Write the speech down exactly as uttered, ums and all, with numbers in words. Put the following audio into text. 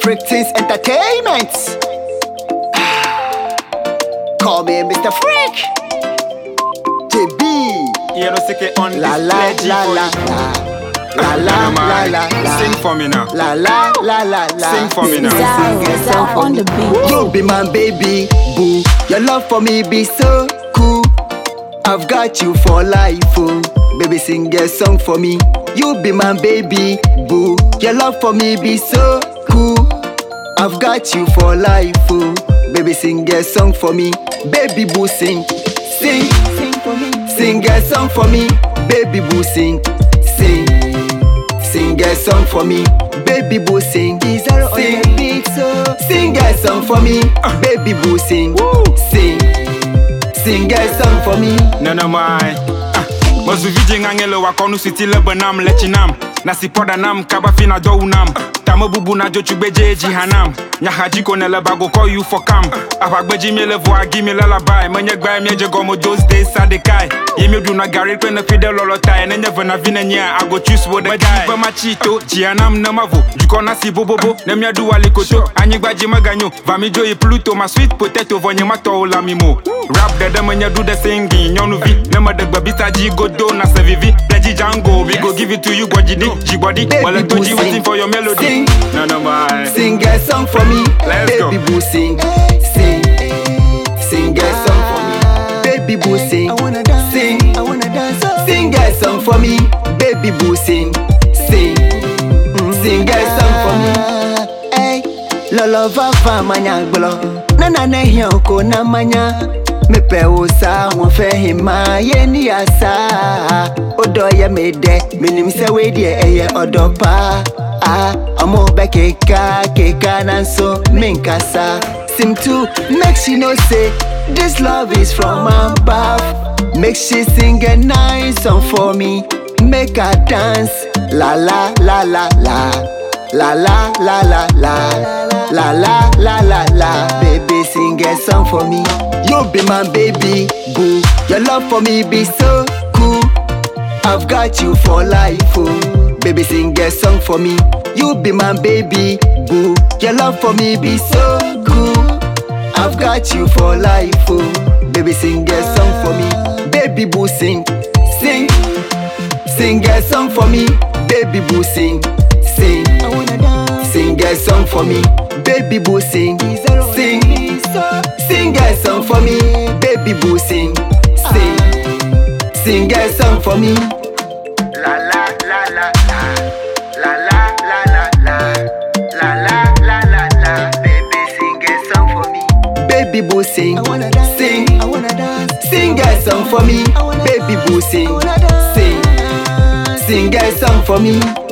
Freak Things Entertainment. Call me Mister Freak. J B. You know, say on La la la la la. La la la la la. Sing for me now. La la la la la. Sing for me now. Sing a song on the beat. You be my baby, boo. Your love for me be so cool. I've got you for life, oh. Baby, sing a song for me. You be my baby, boo. Your love for me be so cool. I've got you for life, oh. Baby, sing a song for me. Baby, boo, sing, sing, sing for me. Sing a song for me. Baby, boo, sing, sing, sing a song for me. Baby, boo, sing, sing, sing a song for me. Baby, boo, sing, sing, sing a song for me. No, no, my. Mazu vijing angelo wakonu siti lebanam lechinam. Nasi poda nam kaba fina do unam. Tamo bubu na jo chugbeje jihanam. Nyahaji ko nele bago call you for cam. Apagbeji me levo a give me lullaby. Menye gba me je gomo those days sadekai. Yemi do na gari pe na fide lolota. And never na vina nya I go choose what the guy. Ba machito jihanam na mavo. Juko na si bobobo. Nemya do alikoto. Anyi gba jima ganyo. Vamijo e Pluto ma sweet potato vonye mato la mimo. Rap the dem menye do the singing. Nyonu vi. Nema de gba bita ji go do na se vivi. Pleji Django. We go give it to you gwajidi. Jibody. Wale toji waiting for your melody. Sing, no, no, bye. Sing a song for me. Let's Baby go. boo, sing, sing, sing a song for me. Baby boo, sing, sing, sing a song for me. Baby boo, sing, sing, sing a song for me. Hey, lolo vafa manya gbolo, nana ne hioko na manya. Me pe osa won fe hima ye ni asa. Odo ye me de, minim se we die eye odo pa. Ah, amo be keka, keka nan so minkasa. Sim to make she know say this love is from above. Make she sing a nice song for me. Make her dance. La la la la la. La la la la la. La la la la la. Baby, sing a song for me. You be my baby, boo. Your love for me be so cool. I've got you for life, oh. Baby, sing a song for me. You be my baby, boo. Your love for me be so cool. I've got you for life, oh. Baby, sing a song for me. Baby, boo, sing, sing, sing a song for me. Baby, boo, sing, sing, sing a song for me. Baby, boo, sing, sing, sing a song for me. Baby, boo, sing, sing, sing a song for me. La la la la la. La la la la la. La la la la la. Baby, sing a song for me. Baby boo, sing, sing, sing a song for me. Baby boo, sing, sing, sing a song for me.